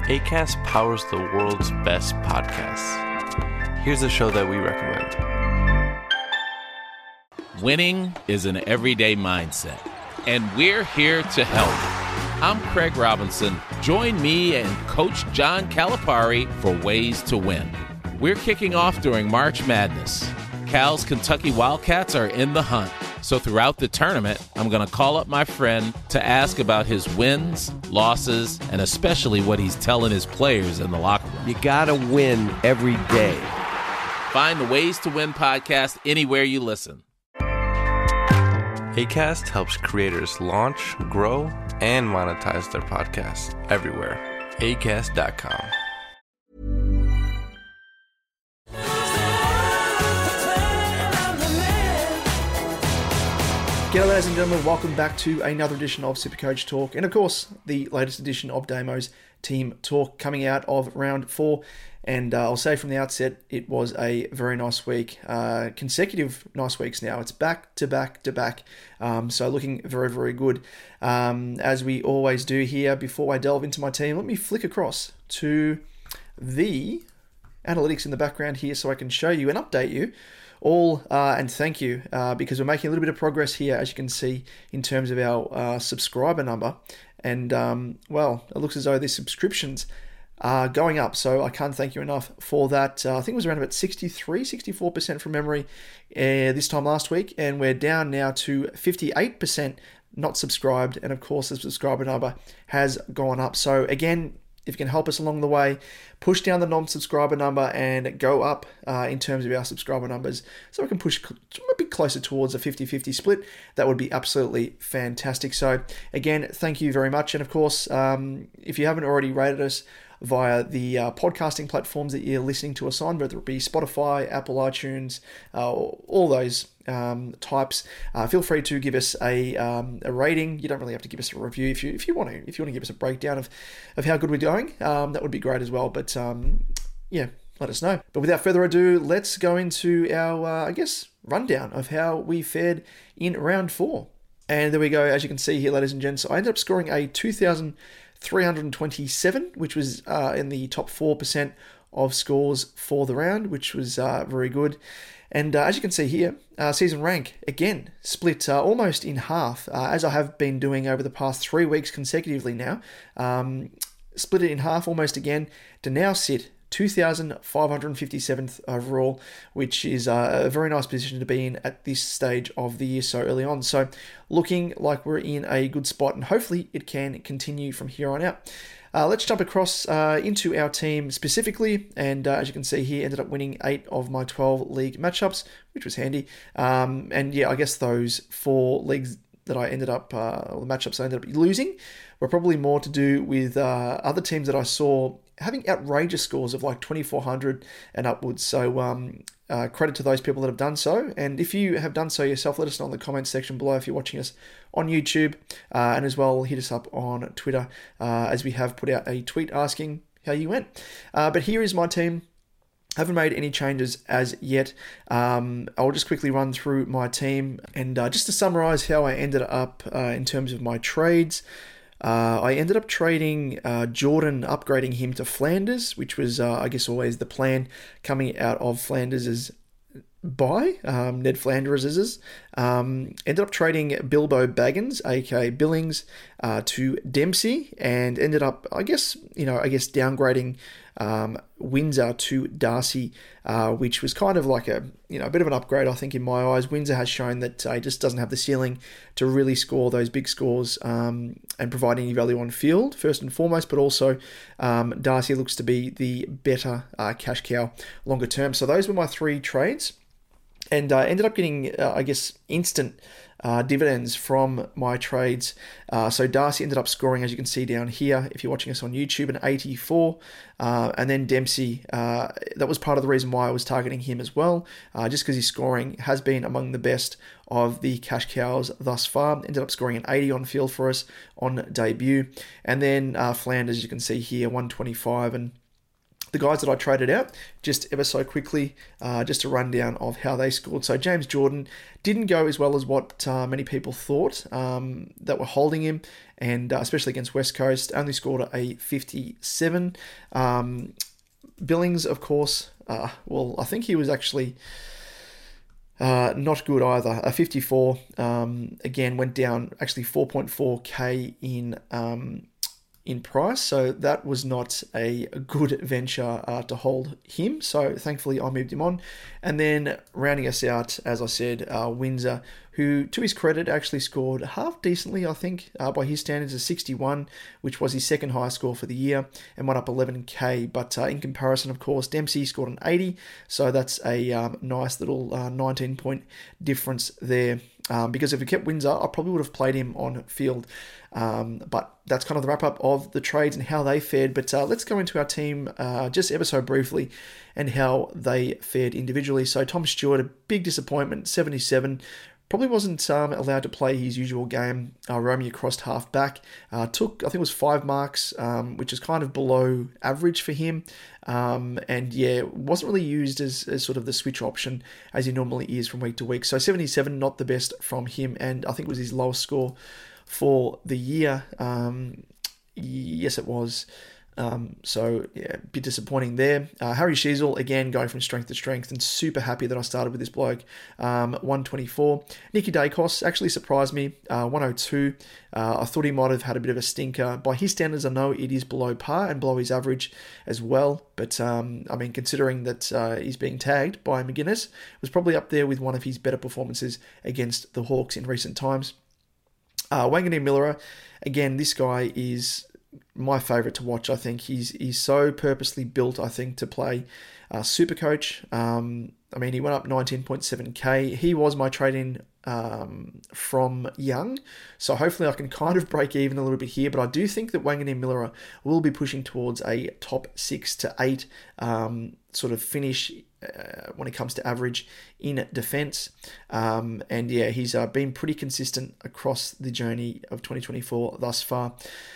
Acast powers the world's best podcasts. Here's a show that we recommend. Winning is an everyday mindset, and we're here to help. I'm Craig Robinson. Join me and Coach John Calipari for Ways to Win. We're kicking off during March Madness. Cal's Kentucky Wildcats are in the hunt. So throughout the tournament, I'm going to call up my friend to ask about his wins, losses, and especially what he's telling his players in the locker room. You got to win every day. Find the Ways to Win podcast anywhere you listen. Acast helps creators launch, grow, and monetize their podcasts everywhere. Acast.com. G'day ladies and gentlemen, welcome back to another edition of Supercoach Talk, and of course the latest edition of Damo's Team Talk coming out of round 4. And I'll say from the outset, it was a very nice week, consecutive nice weeks now. It's back to back to back, so looking very, very good. As we always do here, before I delve into my team, let me flick across to the analytics in the background here so I can show you and update you all, and thank you, because we're making a little bit of progress here, as you can see, in terms of our subscriber number. And, well, it looks as though the subscriptions are going up, so I can't thank you enough for that. I think it was around about 64% from memory this time last week, and we're down now to 58% not subscribed, and of course the subscriber number has gone up. So again, if you can help us along the way, push down the non-subscriber number and go up in terms of our subscriber numbers so we can push a bit closer towards a 50-50 split. That would be absolutely fantastic. So again, thank you very much. And of course, if you haven't already rated us via the podcasting platforms that you're listening to us on, whether it be Spotify, Apple iTunes, all those types, feel free to give us a rating. You don't really have to give us a review if you want to give us a breakdown of how good we're doing. That would be great as well. But yeah, let us know. But without further ado, let's go into our rundown of how we fared in round 4. And there we go. As you can see here, ladies and gents, I ended up scoring a 2,327, which was in the top 4% of scores for the round, which was very good. And as you can see here, season rank, again, split almost in half, as I have been doing over the past 3 weeks consecutively now. Split it in half almost again to now sit 2,557th overall, which is a very nice position to be in at this stage of the year so early on. So looking like we're in a good spot, and hopefully it can continue from here on out. Let's jump across into our team specifically, and as you can see here, ended up winning 8 of my 12 league matchups, which was handy. And yeah, I guess those 4 leagues that I ended up, or the matchups I ended up losing, were probably more to do with other teams that I saw having outrageous scores of like 2,400 and upwards. So credit to those people that have done so. And if you have done so yourself, let us know in the comments section below if you're watching us on YouTube. And as well, hit us up on Twitter, as we have put out a tweet asking how you went. But here is my team. Haven't made any changes as yet. I'll just quickly run through my team. And just to summarize how I ended up in terms of my trades, I ended up trading Jordan, upgrading him to Flanders, which was, I guess, always the plan coming out of Flanders' buy, Ned Flanders'. Ended up trading Bilbo Baggins, aka Billings, to Dempsey, and ended up, downgrading Windsor to Darcy, which was kind of like a bit of an upgrade, I think, in my eyes. Windsor has shown that he just doesn't have the ceiling to really score those big scores and provide any value on field, first and foremost, but also Darcy looks to be the better cash cow longer term. So those were my 3 trades, and ended up getting, instant dividends from my trades. So Darcy ended up scoring, as you can see down here, if you're watching us on YouTube, an 84. And then Dempsey, that was part of the reason why I was targeting him as well, just because his scoring has been among the best of the cash cows thus far. Ended up scoring an 80 on field for us on debut. And then Flanders, as you can see here, 125, and the guys that I traded out, just ever so quickly, just a rundown of how they scored. So James Jordan didn't go as well as what many people thought that were holding him, and especially against West Coast, only scored a 57. Billings, of course, I think he was actually not good either. A 54, again, went down actually 4.4k in price, so that was not a good venture to hold him. So thankfully I moved him on. And then rounding us out, as I said, Windsor, who to his credit actually scored half decently, I think, by his standards, a 61, which was his second highest score for the year, and went up 11k. But in comparison, of course, Dempsey scored an 80, so that's a nice little 19-point difference there. Because if we kept Windsor, I probably would have played him on field. But that's kind of the wrap-up of the trades and how they fared. But let's go into our team just ever so briefly and how they fared individually. So Tom Stewart, a big disappointment, 77. Probably wasn't allowed to play his usual game. Romeo crossed half back. Took, I think it was 5 marks, which is kind of below average for him. And yeah, wasn't really used as sort of the switch option as he normally is from week to week. So 77, not the best from him. And I think it was his lowest score for the year. Yes, it was. So yeah, a bit disappointing there. Harry Sheasel, again, going from strength to strength, and super happy that I started with this bloke. 124. Nicky Dacos actually surprised me. 102. I thought he might have had a bit of a stinker. By his standards, I know it is below par and below his average as well. But, I mean, considering that he's being tagged by McGuinness, it was probably up there with one of his better performances against the Hawks in recent times. Wanganeen Miller, again, this guy is my favourite to watch. I think he's so purposely built, I think, to play Supercoach. I mean, he went up 19.7k. He was my trade-in from Young, so hopefully I can kind of break even a little bit here, but I do think that Wanganeen Miller will be pushing towards a top 6 to 8 sort of finish when it comes to average in defence. And yeah, he's been pretty consistent across the journey of 2024 thus far.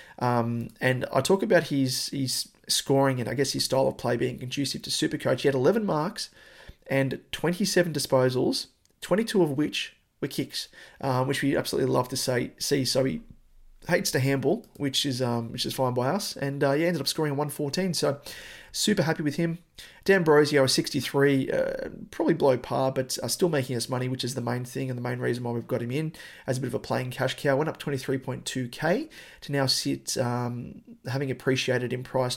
And I talk about his scoring and I guess his style of play being conducive to Supercoach. He had 11 marks and 27 disposals, 22 of which were kicks, which we absolutely love to see. So he hates to handball, which is fine by us. And yeah, ended up scoring a 114. So super happy with him. D'Ambrosio, a 63, probably below par, but still making us money, which is the main thing and the main reason why we've got him in as a bit of a playing cash cow. Went up 23.2k to now sit, having appreciated in price,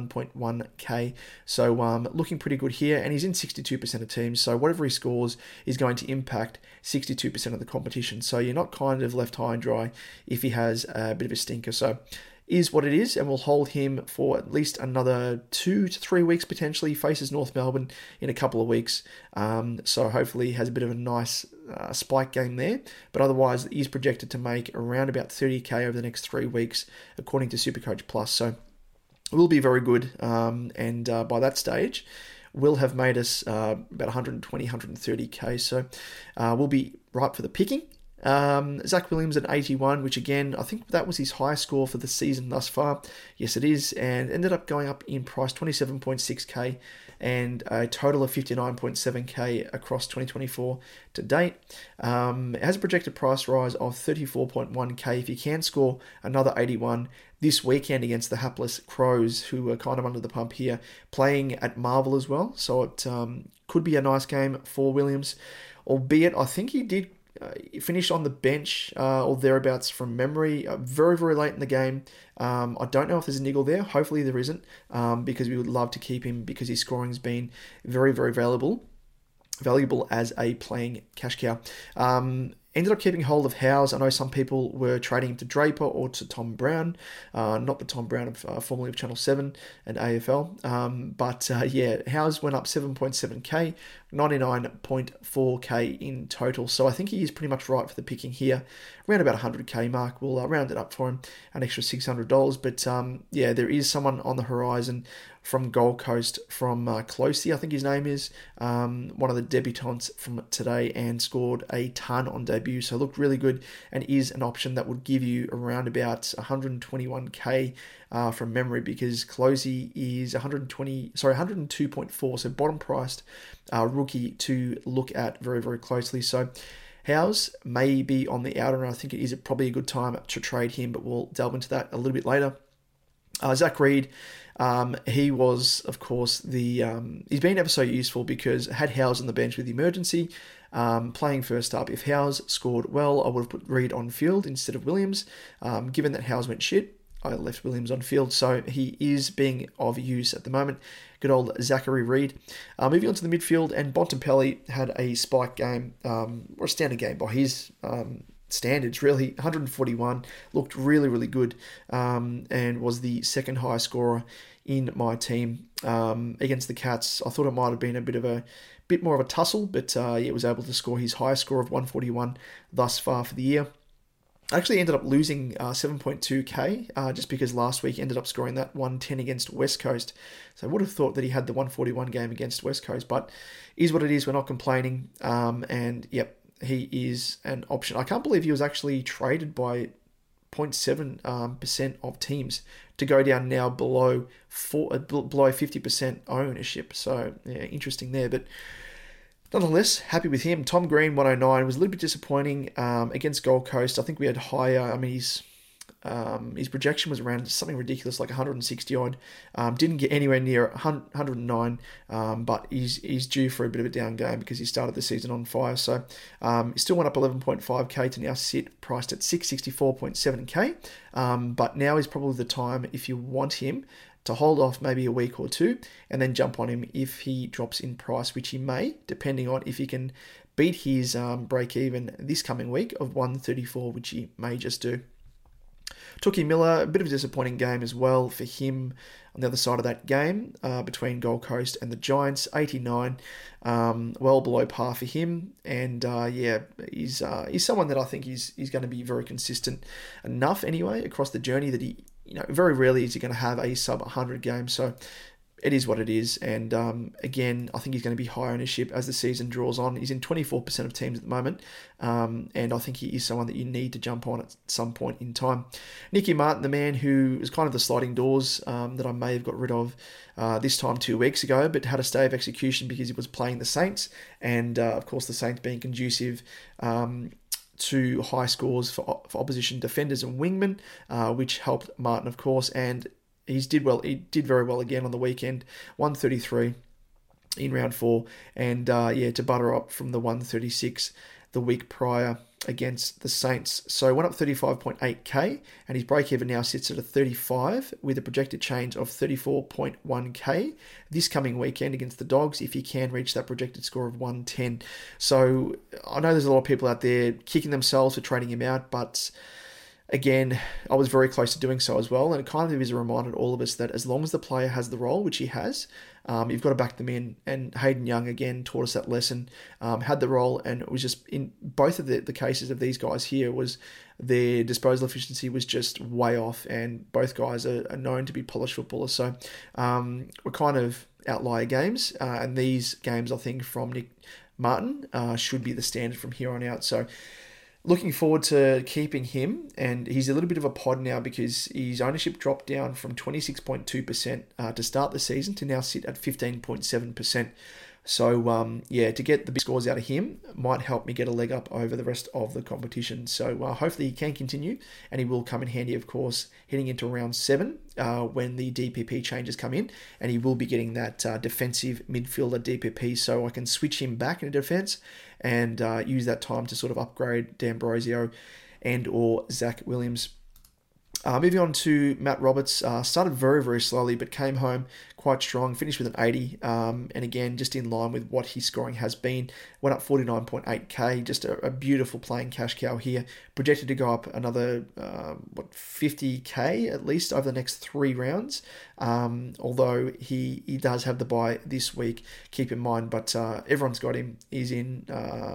91.1k. So looking pretty good here, and he's in 62% of teams, so whatever he scores is going to impact 62% of the competition. So you're not kind of left high and dry if he has a bit of a stinker. So is what it is, and we'll hold him for at least another 2 to 3 weeks potentially. He faces North Melbourne in a couple of weeks, so hopefully he has a bit of a nice spike game there, but otherwise he's projected to make around about 30k over the next 3 weeks according to Supercoach Plus, so it will be very good, and by that stage will have made us about 120, 130k, so we'll be ripe for the picking. Zach Williams at 81, which again, I think that was his highest score for the season thus far. Yes, it is, and ended up going up in price, 27.6k, and a total of 59.7k across 2024 to date. It has a projected price rise of 34.1k if he can score another 81 this weekend against the hapless Crows, who are kind of under the pump here, playing at Marvel as well. So it could be a nice game for Williams, albeit I think he did finished on the bench or thereabouts from memory very, very late in the game. I don't know if there's a niggle there. Hopefully there isn't, because we would love to keep him because his scoring's been very, very valuable as a playing cash cow. Ended up keeping hold of Howes. I know some people were trading him to Draper or to Tom Brown, not the Tom Brown of formerly of Channel 7 and AFL. But yeah, Howes went up 7.7k, 99.4k in total. So I think he is pretty much right for the picking here. Around about 100k mark. We'll round it up for him, an extra $600. But yeah, there is someone on the horizon from Gold Coast, from Closey, I think his name is, one of the debutants from today, and scored a ton on debut debut, so looked really good and is an option that would give you around about 121k from memory, because Closey is 102.4, so bottom priced rookie to look at very, very closely. So Howes may be on the outer, and I think it is probably a good time to trade him, but we'll delve into that a little bit later. Zach Reed, he was, of course, he's been ever so useful because I had Howes on the bench with the emergency, playing first up. If Howes scored well, I would have put Reed on field instead of Williams. Given that Howes went shit, I left Williams on field, so he is being of use at the moment. Good old Zachary Reed. Moving on to the midfield, and Bontempelli had a spike game, or a standard game by his standards, really. 141, looked really, really good, and was the second highest scorer in my team against the Cats. I thought it might have been a bit more of a tussle, but he was able to score his highest score of 141 thus far for the year. I actually ended up losing 7.2k just because last week ended up scoring that 110 against West Coast. So I would have thought that he had the 141 game against West Coast, but is what it is. We're not complaining. And yep, he is an option. I can't believe he was actually traded by 0.7% of teams to go down now below 50% ownership. So yeah, interesting there, but nonetheless, happy with him. Tom Green, 109, was a little bit disappointing against Gold Coast. I think we had higher. I mean, his projection was around something ridiculous, like 160 odd. Didn't get anywhere near 109, but he's due for a bit of a down game because he started the season on fire. So he still went up 11.5k to now sit priced at 664.7k. But now is probably the time, if you want him, to hold off maybe a week or two and then jump on him if he drops in price, which he may, depending on if he can beat his break even this coming week of 134, which he may just do. Tookie Miller, a bit of a disappointing game as well for him on the other side of that game between Gold Coast and the Giants. 89, well below par for him. And he's someone that I think he's going to be very consistent enough anyway across the journey that he, very rarely is he going to have a sub 100 game. So it is what it is. And again, I think he's going to be high ownership as the season draws on. He's in 24% of teams at the moment. And I think he is someone that you need to jump on at some point in time. Nicky Martin, the man who is kind of the sliding doors that I may have got rid of this time 2 weeks ago, but had a stay of execution because he was playing the Saints. And of course, the Saints being conducive to high scores for opposition defenders and wingmen, which helped Martin, of course, and he did well. He did very well again on the weekend, 133 in round 4, and to butter up from the 136 the week prior against the Saints. So went up 35.8k, and his break-even now sits at a 35 with a projected change of 34.1k this coming weekend against the Dogs if he can reach that projected score of 110. So I know there's a lot of people out there kicking themselves for trading him out, but again, I was very close to doing so as well, and it kind of is a reminder to all of us that as long as the player has the role, which he has, you've got to back them in. And Hayden Young, again, taught us that lesson, had the role, and it was just, in both of the cases of these guys here, was their disposal efficiency was just way off, and both guys are known to be polished footballers. So we're kind of outlier games, and these games, I think, from Nick Martin should be the standard from here on out. So looking forward to keeping him, and he's a little bit of a pod now because his ownership dropped down from 26.2% to start the season to now sit at 15.7%. So, to get the big scores out of him might help me get a leg up over the rest of the competition. So, hopefully he can continue, and he will come in handy, of course, heading into round 7 when the DPP changes come in, and he will be getting that defensive midfielder DPP, so I can switch him back into defense and use that time to sort of upgrade D'Ambrosio and or Zach Williams. Moving on to Matt Roberts, started very, very slowly, but came home quite strong, finished with an 80, and again, just in line with what his scoring has been. Went up 49.8k, just a beautiful playing cash cow here. Projected to go up another, 50k at least over the next 3 rounds, although he does have the bye this week, keep in mind, but everyone's got him. He's in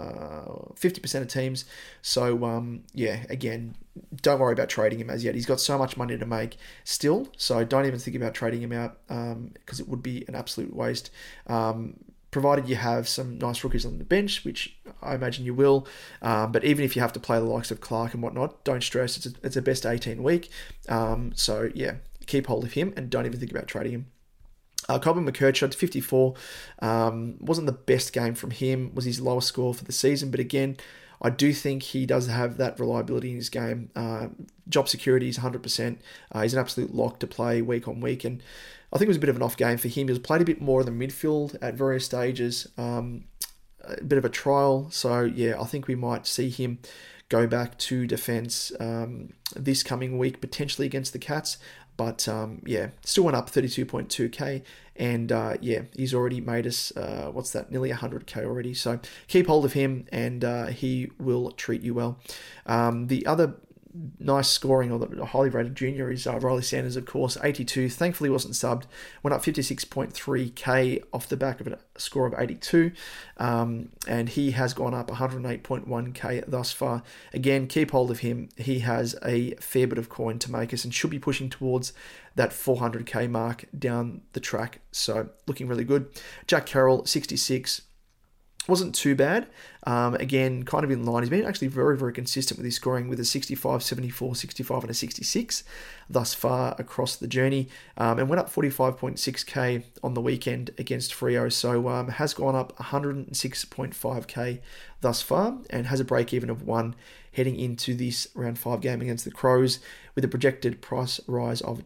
50% of teams, so again, don't worry about trading him as yet. He's got so much money to make still, so don't even think about trading him out because it would be an absolute waste. provided you have some nice rookies on the bench, which I imagine you will. But even if you have to play the likes of Clark and whatnot, don't stress. It's a best 18 week. So yeah, keep hold of him and don't even think about trading him. Colin McKerchod, 54. Wasn't the best game from him. Was his lowest score for the season. But again, I do think he does have that reliability in his game. Job security is 100%. He's an absolute lock to play week on week. And I think it was a bit of an off game for him. He was played a bit more in the midfield at various stages. A bit of a trial. So, yeah, I think we might see him go back to defence this coming week, potentially against the Cats. But, yeah, still went up 32.2k. And, yeah, he's already made us, nearly 100k already. So keep hold of him and he will treat you well. The other nice scoring, or the highly rated junior, is Riley Sanders, of course, 82. Thankfully wasn't subbed. Went up 56.3k off the back of a score of 82. And he has gone up 108.1k thus far. Again, keep hold of him. He has a fair bit of coin to make us and should be pushing towards that 400k mark down the track. So looking really good. Jack Carroll, 66. Wasn't too bad. Again, kind of in line. He's been actually very, very consistent with his scoring, with a 65, 74, 65 and a 66 thus far across the journey. And went up 45.6k on the weekend against Freo. So has gone up 106.5k thus far and has a break even of 1 heading into this round 5 game against the Crows with a projected price rise of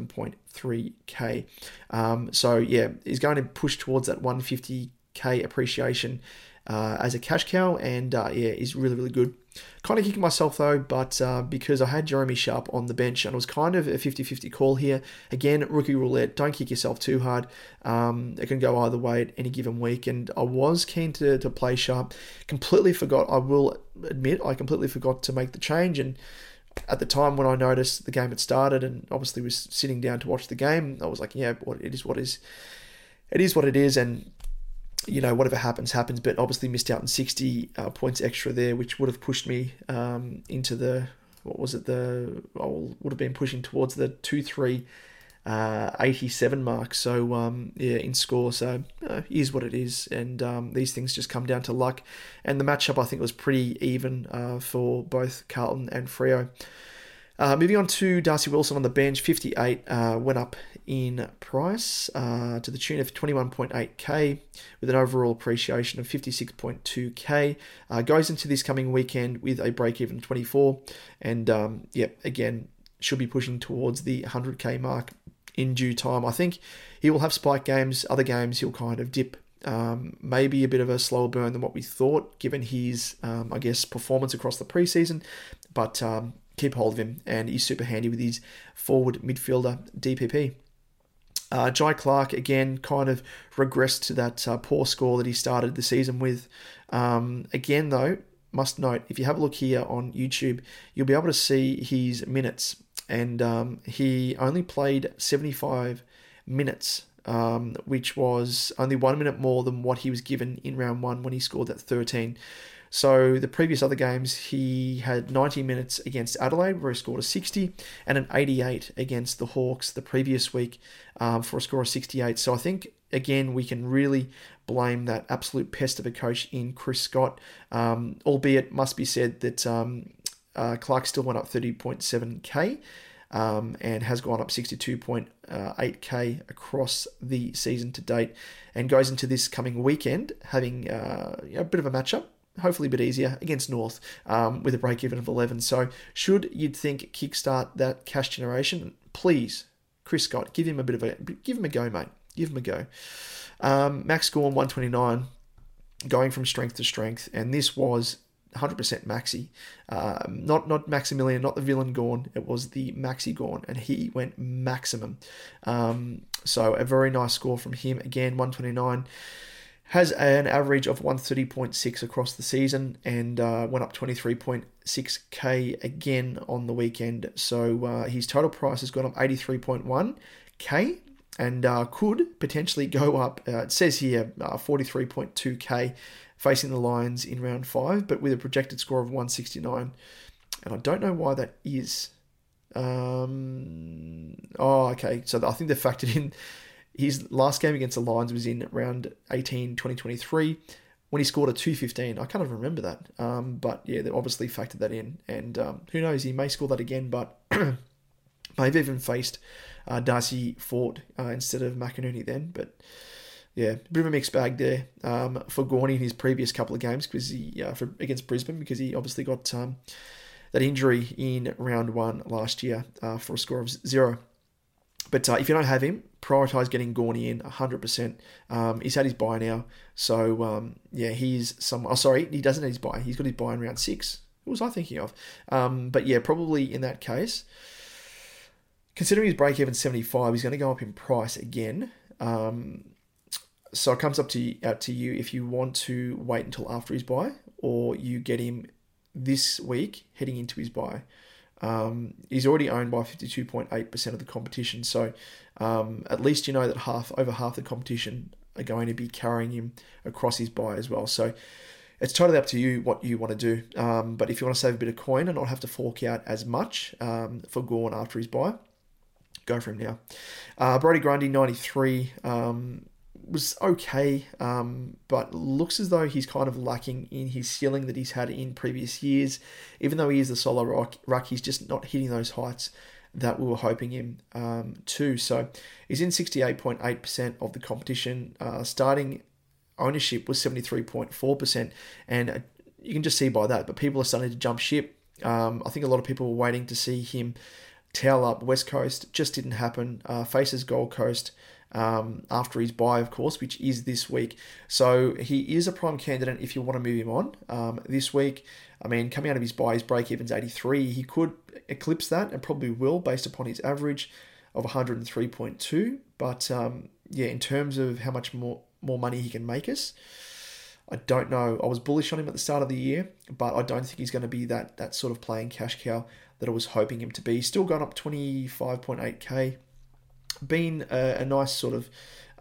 27.3k. So yeah, he's going to push towards that 150k appreciation as a cash cow, and yeah, is really, really good. Kind of kicking myself though, but because I had Jeremy Sharp on the bench and it was kind of a 50-50 call here. Again, rookie roulette, don't kick yourself too hard. It can go either way at any given week, and I was keen to play Sharp. Completely forgot, I will admit, I completely forgot to make the change, and at the time when I noticed the game had started and obviously was sitting down to watch the game, I was like, yeah, it is what it is, and you know, whatever happens, but obviously missed out on 60 points extra there, which would have pushed me into the, would have been pushing towards the 2-3-87 mark. So, yeah, in score. So, is what it is. And these things just come down to luck. And the matchup, I think, was pretty even for both Carlton and Freo. Moving on to Darcy Wilson on the bench, 58, went up in price to the tune of 21.8k with an overall appreciation of 56.2k. Goes into this coming weekend with a break-even 24, and again, should be pushing towards the 100k mark in due time. I think he will have spike games. Other games he'll kind of dip. Maybe a bit of a slower burn than what we thought, given his, performance across the preseason, but keep hold of him, and he's super handy with his forward midfielder DPP. Jai Clark, again, kind of regressed to that poor score that he started the season with. Again, though, must note, if you have a look here on YouTube, you'll be able to see his minutes, and he only played 75 minutes, which was only 1 minute more than what he was given in round 1 when he scored that 13. So the previous other games, he had 90 minutes against Adelaide, where he scored a 60, and an 88 against the Hawks the previous week for a score of 68. So I think, again, we can really blame that absolute pest of a coach in Chris Scott, albeit must be said that Clark still went up 30.7k and has gone up 62.8k across the season to date, and goes into this coming weekend having a bit of a matchup. Hopefully a bit easier against North with a break-even of 11. So should, you'd think, kickstart that cash generation, please, Chris Scott, give him a go, mate. Give him a go. Max Gawn, 129, going from strength to strength. And this was 100% Maxi. Not Maximilian, not the villain Gawn. It was the Maxi Gawn, and he went maximum. So a very nice score from him. Again, 129. Has an average of 130.6 across the season, and went up 23.6k again on the weekend. So his total price has gone up 83.1k and could potentially go up, it says here, 43.2k facing the Lions in round 5, but with a projected score of 169. And I don't know why that is. Okay. So I think they factored his last game against the Lions was in round 18, 2023, when he scored a 215. I can't even remember that. But yeah, they obviously factored that in. And who knows, he may score that again, but may have even faced Darcy Fort instead of McInerney then. But yeah, a bit of a mixed bag there for Gorney in his previous couple of games because against Brisbane, because he obviously got that injury in round 1 last year for a score of 0. But if you don't have him, prioritise getting Gorney in 100%. He's had his bye now. So, he's some... Oh, sorry, he doesn't have his bye. He's got his bye in round 6. What was I thinking of? But yeah, probably in that case, considering his break-even 75, he's going to go up in price again. So it comes up to you if you want to wait until after his bye or you get him this week heading into his bye. He's already owned by 52.8% of the competition, so at least you know that over half the competition are going to be carrying him across his bye as well. So it's totally up to you what you want to do. But if you want to save a bit of coin and not have to fork out as much for Gawn after his bye, go for him now. Brodie Grundy, 93, was okay, but looks as though he's kind of lacking in his ceiling that he's had in previous years. Even though he is the solo ruck, he's just not hitting those heights that we were hoping him to. So he's in 68.8% of the competition. Starting ownership was 73.4%, and you can just see by that. But people are starting to jump ship. I think a lot of people were waiting to see him towel up West Coast. Just didn't happen. Faces Gold Coast after his bye, of course, which is this week. So he is a prime candidate if you want to move him on this week. I mean, coming out of his bye, his break-even's 83. He could eclipse that and probably will based upon his average of 103.2. But in terms of how much more money he can make us, I don't know. I was bullish on him at the start of the year, but I don't think he's going to be that sort of playing cash cow that I was hoping him to be. Still gone up 25.8k. Been a nice sort of,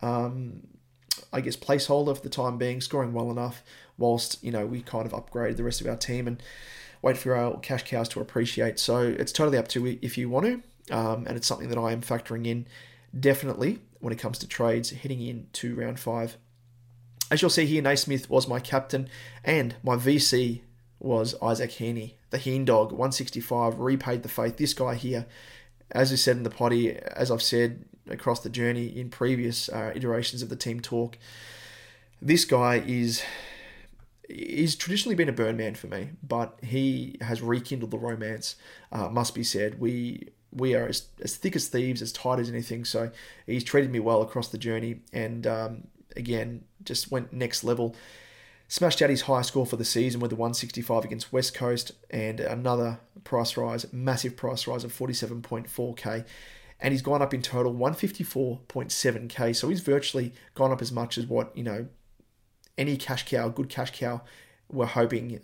placeholder for the time being, scoring well enough whilst, we kind of upgrade the rest of our team and wait for our cash cows to appreciate. So it's totally up to you if you want to, and it's something that I am factoring in definitely when it comes to trades heading into round 5. As you'll see here, Naismith was my captain and my VC was Isaac Heaney, the Heen Dog, 165, repaid the faith. This guy here, as we said in the potty, as I've said across the journey in previous iterations of the team talk, this guy is traditionally been a burn man for me, but he has rekindled the romance, must be said. We are as thick as thieves, as tight as anything, so he's treated me well across the journey, and again, just went next level. Smashed out his high score for the season with the 165 against West Coast and another massive price rise of 47.4k. And he's gone up in total 154.7k. So he's virtually gone up as much as what, any cash cow, good cash cow, were hoping,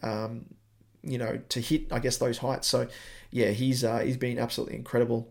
to hit, I guess, those heights. So yeah, he's been absolutely incredible.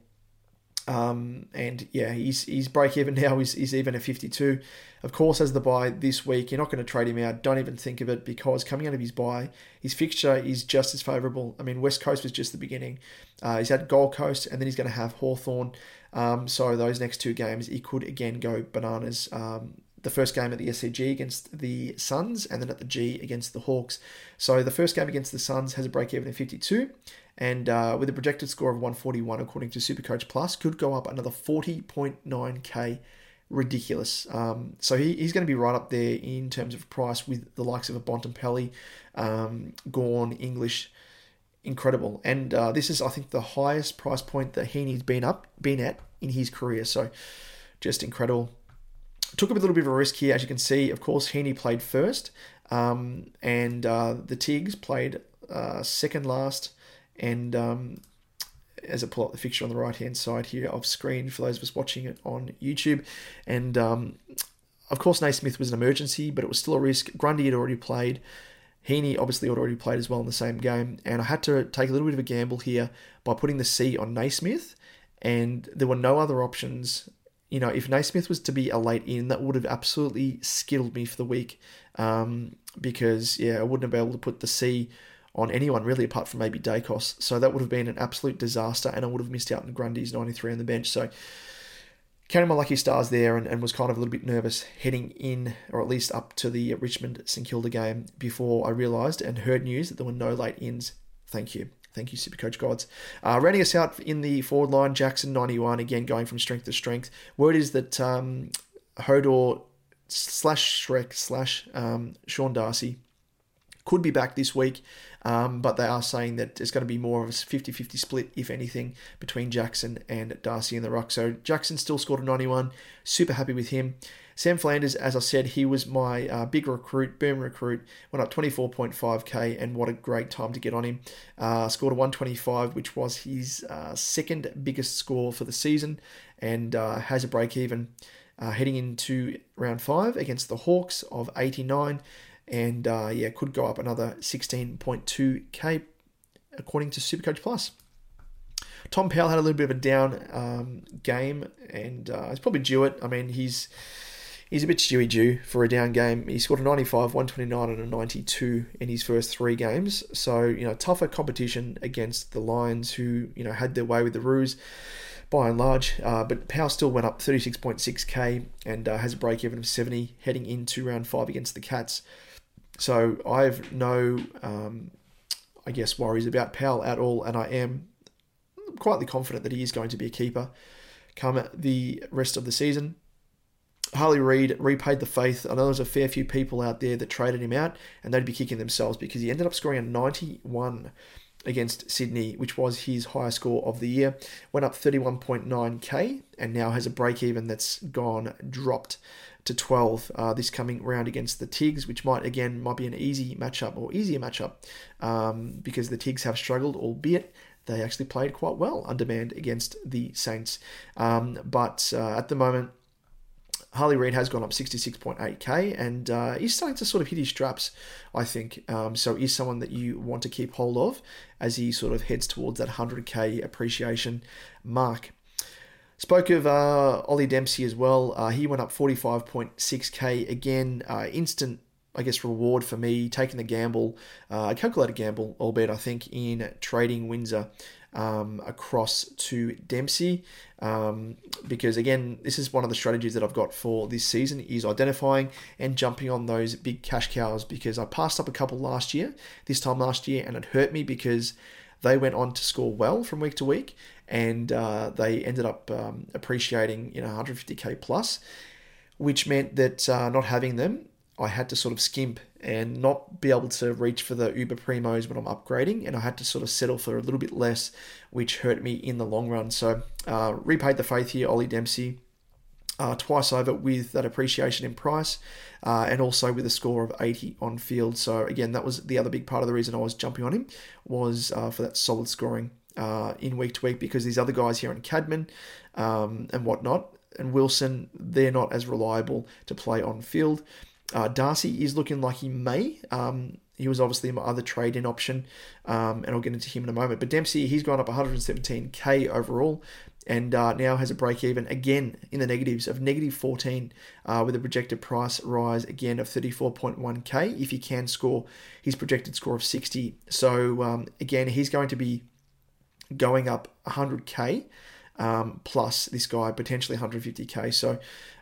His break even now is even at 52. Of course, as the bye this week, you're not going to trade him out. Don't even think of it, because coming out of his bye, his fixture is just as favourable. I mean, West Coast was just the beginning. He's had Gold Coast, and then he's going to have Hawthorn. So those next 2 games, he could again go bananas. The first game at the SCG against the Suns, and then at the G against the Hawks. So the first game against the Suns has a break even of 52. And with a projected score of 141, according to Supercoach Plus, could go up another 40.9k. Ridiculous. So he's going to be right up there in terms of price with the likes of a Bontempelli, Gawn, English. Incredible. And this is, I think, the highest price point that Heaney's been at in his career. So just incredible. Took a little bit of a risk here. As you can see, of course, Heaney played first, and the Tigs played second last. And as I pull up the fixture on the right-hand side here of screen for those of us watching it on YouTube. And, of course, Naismith was an emergency, but it was still a risk. Grundy had already played. Heaney obviously had already played as well in the same game. And I had to take a little bit of a gamble here by putting the C on Naismith. And there were no other options. If Naismith was to be a late in, that would have absolutely skittled me for the week. Because, I wouldn't have been able to put the C on anyone really, apart from maybe Dacos. So that would have been an absolute disaster, and I would have missed out on Grundy's 93 on the bench. So counting my lucky stars there and was kind of a little bit nervous heading in, or at least up to the Richmond St Kilda game before I realised and heard news that there were no late ins. Thank you. Thank you, Supercoach gods. Rounding us out in the forward line, Jackson 91, again going from strength to strength. Word is that Hodor / Shrek / Sean Darcy could be back this week, but they are saying that there's going to be more of a 50-50 split, if anything, between Jackson and Darcy in the ruck. So Jackson still scored a 91. Super happy with him. Sam Flanders, as I said, he was my big recruit, boom recruit, went up 24.5k, and what a great time to get on him. Scored a 125, which was his second biggest score for the season, and has a break-even heading into round 5 against the Hawks of 89. And could go up another 16.2k according to Supercoach Plus. Tom Powell had a little bit of a down game, and it's probably due it. I mean, he's a bit stewy due for a down game. He scored a 95, 129, and a 92 in his first 3 games. So, tougher competition against the Lions, who, had their way with the Roos by and large. But Powell still went up 36.6k and has a break-even of 70 heading into round 5 against the Cats. So I've no, worries about Powell at all, and I am quietly confident that he is going to be a keeper come the rest of the season. Harley Reid repaid the faith. I know there's a fair few people out there that traded him out, and they'd be kicking themselves because he ended up scoring a 91 against Sydney, which was his highest score of the year. Went up 31.9k and now has a break-even that's dropped to 12 this coming round against the Tigs, which might be an easier matchup because the Tigs have struggled, albeit they actually played quite well undermanned against the Saints. But at the moment, Harley Reid has gone up 66.8k and he's starting to sort of hit his straps, I think. So he's someone that you want to keep hold of as he sort of heads towards that 100k appreciation mark. Spoke of Ollie Dempsey as well. He went up 45.6k again. Instant, reward for me, taking the gamble, a calculated gamble, albeit I think, in trading Windsor across to Dempsey. Because again, this is one of the strategies that I've got for this season, is identifying and jumping on those big cash cows, because I passed up a couple this time last year, and it hurt me because they went on to score well from week to week, and they ended up appreciating 150k plus, which meant that not having them, I had to sort of skimp and not be able to reach for the Uber Primos when I'm upgrading, and I had to sort of settle for a little bit less, which hurt me in the long run. So repaid the faith here, Ollie Dempsey, twice over with that appreciation in price, and also with a score of 80 on field. So again, that was the other big part of the reason I was jumping on him, was for that solid scoring in week to week, because these other guys here in Cadman and whatnot, and Wilson, they're not as reliable to play on field. Darcy is looking like he may. He was obviously my other trade-in option, and I'll get into him in a moment. But Dempsey, he's gone up 117k overall, and now has a break-even again in the negatives of negative 14, with a projected price rise again of 34.1k if he can score his projected score of 60. So again, he's going to be going up 100k plus this guy, potentially 150k. So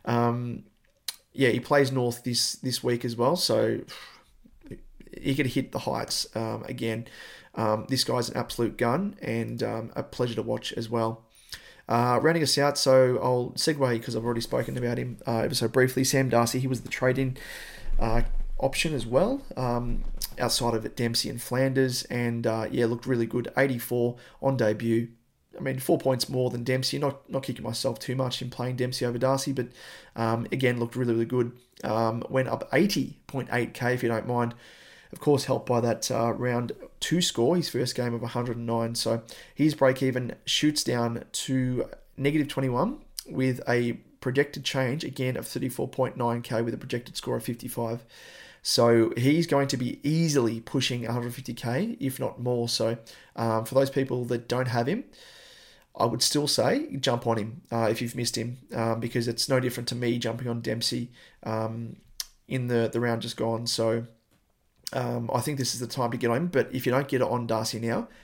he plays North this week as well, so he could hit the heights again. This guy's an absolute gun, and a pleasure to watch as well. Rounding us out, so I'll segue because I've already spoken about him ever so briefly. Sam Darcy, he was the trade-in option as well, outside of Dempsey and Flanders, and looked really good. 84 on debut. 4 points more than Dempsey. Not kicking myself too much in playing Dempsey over Darcy, but again, looked really, really good. Went up 80.8k, if you don't mind. Of course, helped by that round 2 score, his first game of 109. So his break-even shoots down to negative 21 with a projected change, again, of 34.9k with a projected score of 55. So he's going to be easily pushing 150k, if not more. So for those people that don't have him, I would still say jump on him if you've missed him, because it's no different to me jumping on Dempsey in the round just gone. So I think this is the time to get on him. But if you don't get it on Darcy now,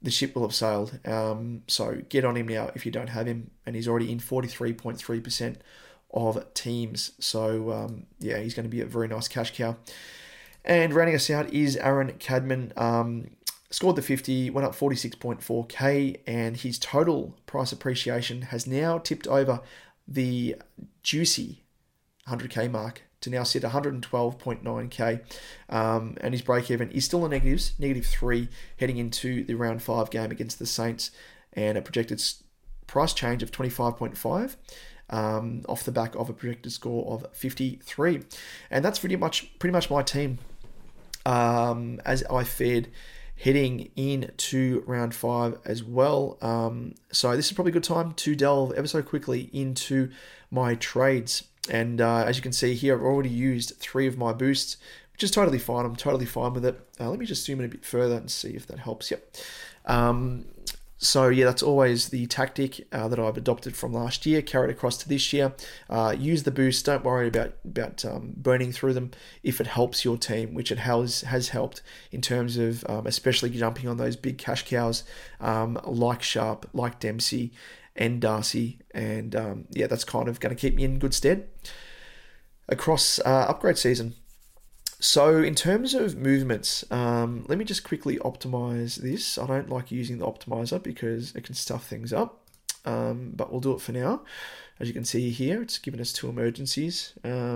the ship will have sailed. So get on him now if you don't have him, and he's already in 43.3% of teams. So yeah, he's going to be a very nice cash cow. And rounding us out is Aaron Cadman. Scored the 50, went up 46.4k, and his total price appreciation has now tipped over the juicy 100k mark to now sit 112.9k, and his break even is still in negatives, -3, heading into the round 5 game against the Saints, and a projected price change of 25.5 off the back of a projected score of 53. And that's pretty much my team as I fared heading into round 5 as well. So this is probably a good time to delve ever so quickly into my trades. And as you can see here, I've already used 3 of my boosts, which is totally fine. I'm totally fine with it. Let me just zoom in a bit further and see if that helps. Yep. So yeah, that's always the tactic that I've adopted from last year, carried across to this year. Use the boost. Don't worry about burning through them if it helps your team, which it has helped in terms of especially jumping on those big cash cows like Sharp, like Dempsey, and Darcy, and yeah, that's kind of going to keep me in good stead across upgrade season. So in terms of movements, let me just quickly optimize this. I don't like using the optimizer because it can stuff things up, but we'll do it for now. As you can see here, it's given us 2 emergencies.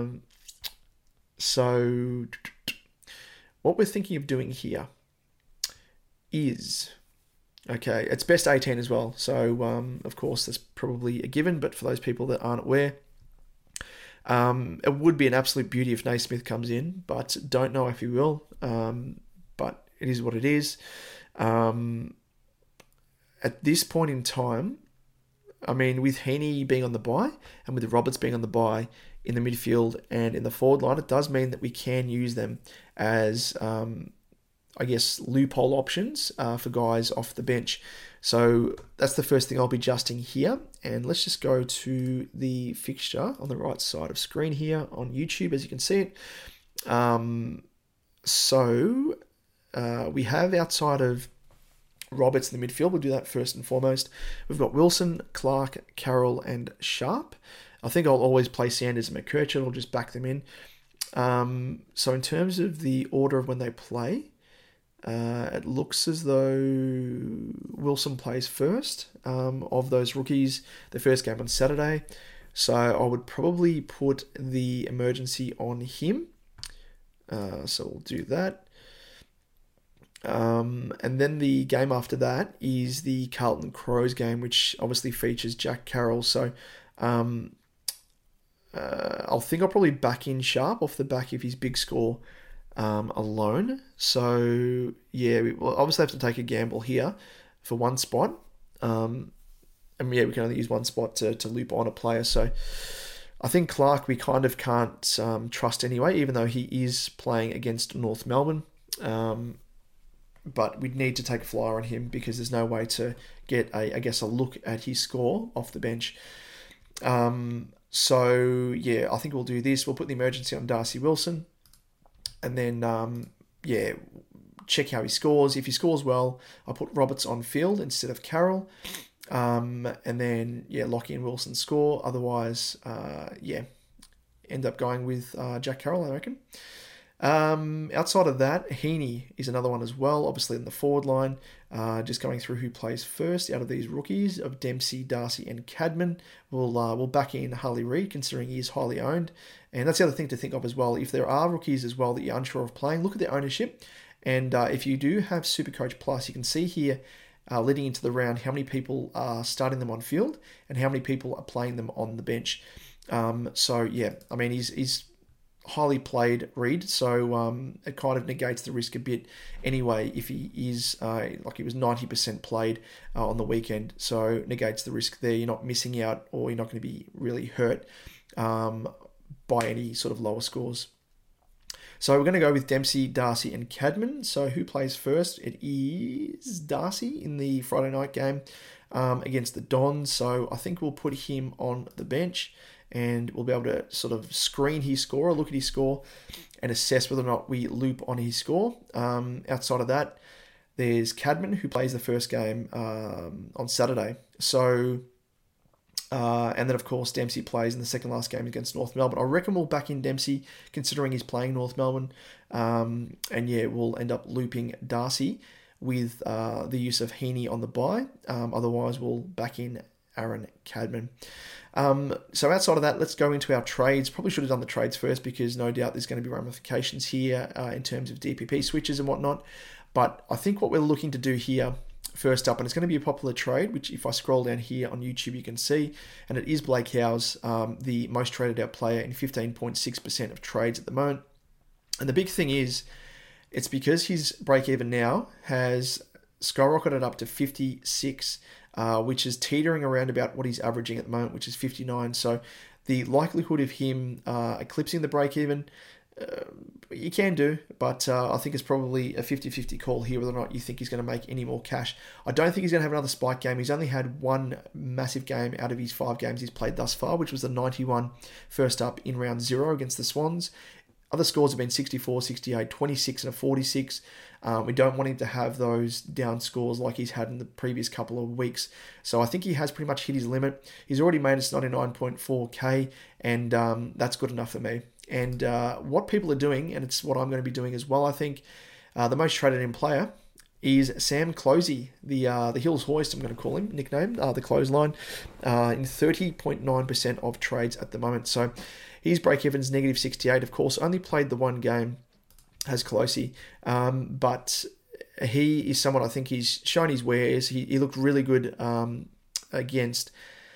So what we're thinking of doing here is... Okay, it's best 18 as well. So, of course, that's probably a given, but for those people that aren't aware, it would be an absolute beauty if Naismith comes in, but don't know if he will. But it is what it is. At this point in time, I mean, with Heaney being on the bye and with Roberts being on the bye in the midfield and in the forward line, it does mean that we can use them as... I guess, loophole options for guys off the bench. So that's the first thing I'll be adjusting here. And let's just go to the fixture on the right side of screen here on YouTube, as you can see it. So we have, outside of Roberts in the midfield, we'll do that first and foremost. We've got Wilson, Clark, Carroll, and Sharp. I think I'll always play Sanders and McKercher. I'll just back them in. So in terms of the order of when they play, it looks as though Wilson plays first of those rookies, the first game on Saturday. So I would probably put the emergency on him. So we'll do that. And then the game after that is the Carlton Crows game, which obviously features Jack Carroll. So I'll probably back in Sharp off the back of his big score alone. So yeah, we'll obviously have to take a gamble here for one spot. And yeah, we can only use one spot to loop on a player. So I think Clark we kind of can't trust anyway, even though he is playing against North Melbourne. But we'd need to take a flyer on him because there's no way to get a look at his score off the bench. So yeah, I think we'll do this. We'll put the emergency on Darcy Wilson. And then, check how he scores. If he scores well, I'll put Roberts on field instead of Carroll. And then, lock in Wilson's score. Otherwise, end up going with Jack Carroll, I reckon. Outside of that, Heaney is another one as well, obviously in the forward line. Just going through who plays first out of these rookies of Dempsey, Darcy, and Cadman. We'll back in Harley Reid, considering he is highly owned. And that's the other thing to think of as well. If there are rookies as well that you're unsure of playing, look at their ownership. And if you do have Supercoach Plus, you can see here, leading into the round, how many people are starting them on field and how many people are playing them on the bench. He's highly played Reid, so it kind of negates the risk a bit anyway if he is, he was 90% played on the weekend, so negates the risk there. You're not missing out, or you're not going to be really hurt by any sort of lower scores. So we're going to go with Dempsey, Darcy, and Cadman. So who plays first? It is Darcy in the Friday night game against the Dons. So I think we'll put him on the bench and we'll be able to sort of screen his score, or look at his score and assess whether or not we loop on his score. Outside of that, There's Cadman, who plays the first game on Saturday. So, and then, of course, Dempsey plays in the second last game against North Melbourne. I reckon we'll back in Dempsey, considering he's playing North Melbourne. And yeah, we'll end up looping Darcy with the use of Heaney on the bye. Otherwise, we'll back in Aaron Cadman. So outside of that, let's go into our trades. Probably should have done the trades first, because no doubt there's going to be ramifications here in terms of DPP switches and whatnot. But I think what we're looking to do here, first up, and it's going to be a popular trade, which if I scroll down here on YouTube, you can see, and it is Blake Howes, the most traded out player in 15.6% of trades at the moment. And the big thing is, it's because his break-even now has skyrocketed up to 56, which is teetering around about what he's averaging at the moment, which is 59. So the likelihood of him eclipsing the break-even, you can do, but I think it's probably a 50-50 call here whether or not you think he's going to make any more cash. I don't think he's going to have another spike game. He's only had one massive game out of his 5 games he's played thus far, which was the 91 first up in round 0 against the Swans. Other scores have been 64, 68, 26 and a 46. We don't want him to have those down scores like he's had in the previous couple of weeks. So I think he has pretty much hit his limit. He's already made us 99.4k, and that's good enough for me. And what people are doing, and it's what I'm going to be doing as well, I think, the most traded in player is Sam Closey, the Hills Hoist, I'm going to call him, nickname, the clothesline, in 30.9% of trades at the moment. So his break-even's negative 68, of course, only played the one game, has Closey, but he is someone I think he's shown his wares. He looked really good against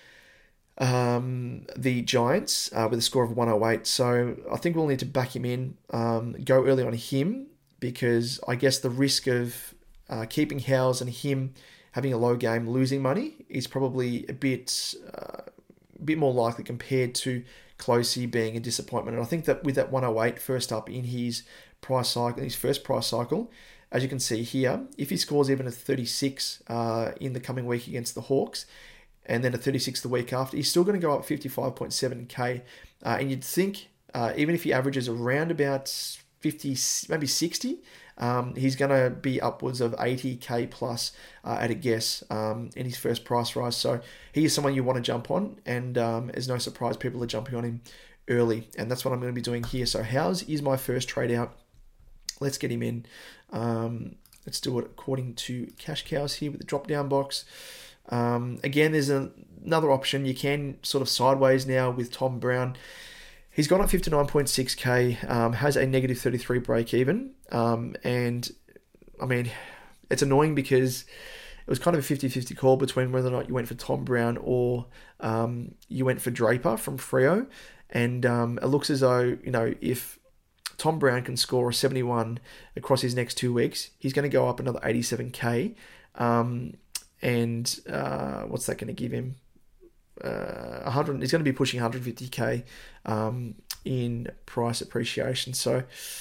the Giants with a score of 108. So I think we'll need to back him in, go early on him, because I guess the risk of keeping Howes and him having a low game, losing money, is probably a bit more likely compared to Closey being a disappointment. And I think that with that 108 first up in his price cycle, his first price cycle, as you can see here, if he scores even a 36 in the coming week against the Hawks, and then a 36 the week after, he's still going to go up 55.7k. And you'd think, even if he averages around about 50, maybe 60, he's going to be upwards of 80k plus at a guess in his first price rise. So he is someone you want to jump on, and it's no surprise people are jumping on him early. And that's what I'm going to be doing here. So Howes is my first trade out. Let's get him in. Let's do it according to Cash Cows here with the drop down box. Again, there's another option. You can sort of sideways now with Tom Brown. He's gone up 59.6k, has a negative 33 break even. And I mean, it's annoying because it was kind of a 50-50 call between whether or not you went for Tom Brown or you went for Draper from Freo. And it looks as though, if Tom Brown can score a 71 across his next 2 weeks, he's going to go up another 87k. And what's that going to give him? 100. He's going to be pushing 150k in price appreciation. So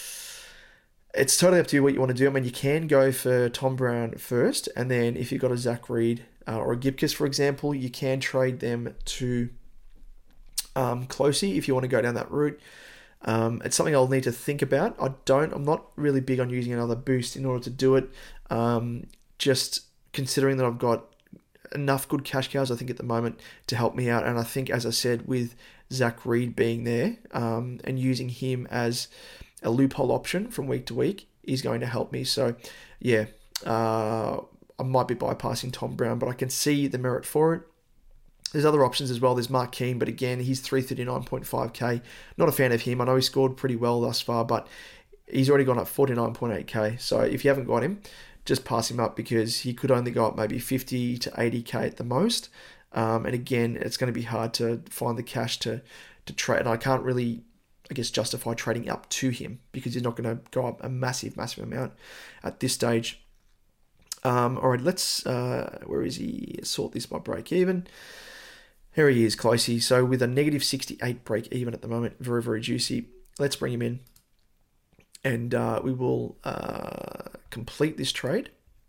it's totally up to you what you want to do. I mean, you can go for Tom Brown first, and then if you've got a Zach Reid or a Gibcus, for example, you can trade them to Closey if you want to go down that route. It's something I'll need to think about. I'm not really big on using another boost in order to do it. Just considering that I've got enough good cash cows, I think, at the moment to help me out. And I think, as I said, with Zach Reid being there and using him as a loophole option from week to week is going to help me. So, yeah, I might be bypassing Tom Brown, but I can see the merit for it. There's other options as well. There's Mark Keane, but again, he's 339.5k. Not a fan of him. I know he scored pretty well thus far, but he's already gone up 49.8k. So if you haven't got him, just pass him up, because he could only go up maybe 50 to 80k at the most. And again, it's going to be hard to find the cash to trade. And I can't really, I guess, justify trading up to him because he's not going to go up a massive amount at this stage. All right, let's, where is he? Sort this by break even. Here he is, Closey. So with a negative 68 break even at the moment, very, very juicy. Let's bring him in. And we will complete this trade.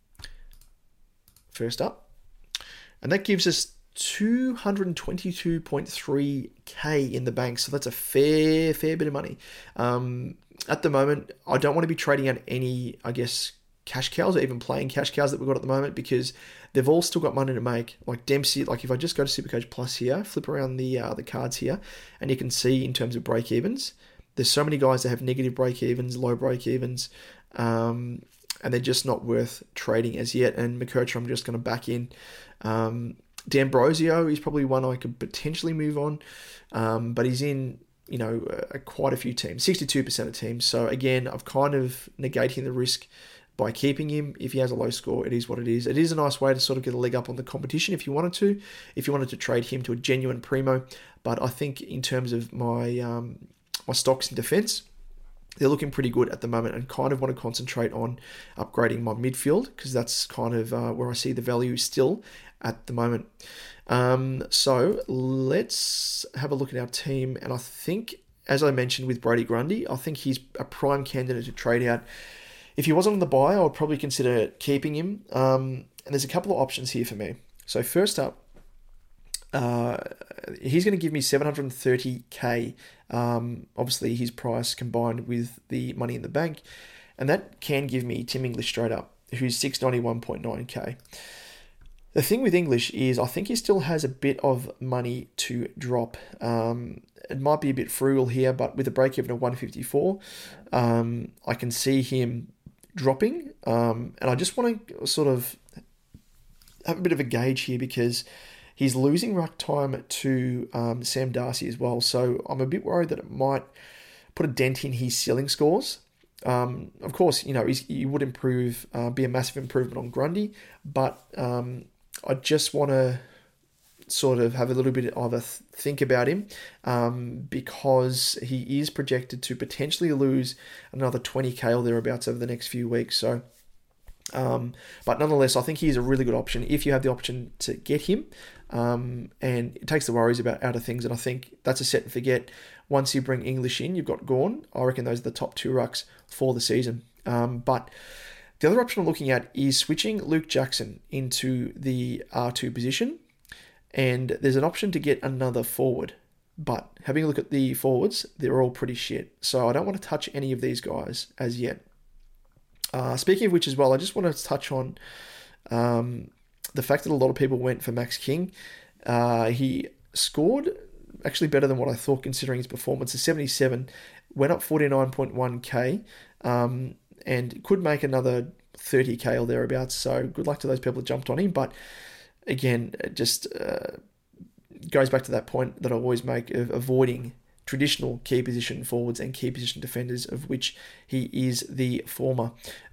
First up. And that gives us 222.3k in the bank. So that's a fair bit of money. At the moment, I don't want to be trading out any, I guess, cash cows or even playing cash cows that we've got at the moment, because they've all still got money to make. Like Dempsey, like if I just go to Supercoach Plus here, flip around the cards here, and you can see in terms of break evens, there's so many guys that have negative break evens, low break evens, and they're just not worth trading as yet. And McKercher, I'm just going to back in. D'Ambrosio is probably one I could potentially move on, but he's in quite a few teams, 62% of teams. So again, I've kind of negating the risk by keeping him. If he has a low score, it is what it is. It is a nice way to sort of get a leg up on the competition if you wanted to trade him to a genuine primo. But I think in terms of my stocks in defence, they're looking pretty good at the moment, and kind of want to concentrate on upgrading my midfield, because that's kind of where I see the value still at the moment. So let's have a look at our team, and I think, as I mentioned with Brodie Grundy, I think he's a prime candidate to trade out. If he wasn't on the buy, I would probably consider keeping him. And there's a couple of options here for me. So first up, he's going to give me 730k. Obviously, his price combined with the money in the bank, and that can give me Tim English straight up, who's 691.9k. The thing with English is I think he still has a bit of money to drop. It might be a bit frugal here, but with a break-even of 154, I can see him dropping. And I just want to sort of have a bit of a gauge here, because he's losing ruck time to Sam Darcy as well. So I'm a bit worried that it might put a dent in his ceiling scores. Of course, he would improve, be a massive improvement on Grundy, but I just want to sort of have a little bit of a think about him, because he is projected to potentially lose another 20k or thereabouts over the next few weeks. So, but nonetheless, I think he's a really good option if you have the option to get him, and it takes the worries out of things. And I think that's a set and forget. Once you bring English in, you've got Gawn. I reckon those are the top two rucks for the season. But the other option I'm looking at is switching Luke Jackson into the R2 position. And there's an option to get another forward. But having a look at the forwards, they're all pretty shit. So I don't want to touch any of these guys as yet. Speaking of which as well, I just want to touch on the fact that a lot of people went for Max King. He scored actually better than what I thought, considering his performance. A 77, went up 49.1k, and could make another 30k or thereabouts. So good luck to those people that jumped on him. But again, it just goes back to that point that I always make of avoiding traditional key position forwards and key position defenders, of which he is the former.